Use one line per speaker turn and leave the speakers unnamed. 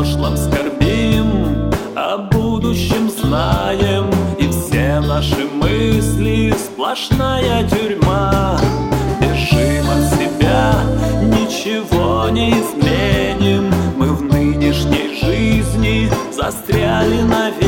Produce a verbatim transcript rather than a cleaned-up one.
прошлом скорбим, о будущем знаем, и все наши мысли сплошная тюрьма. Бежим от себя, ничего не изменим, мы в нынешней жизни застряли навек.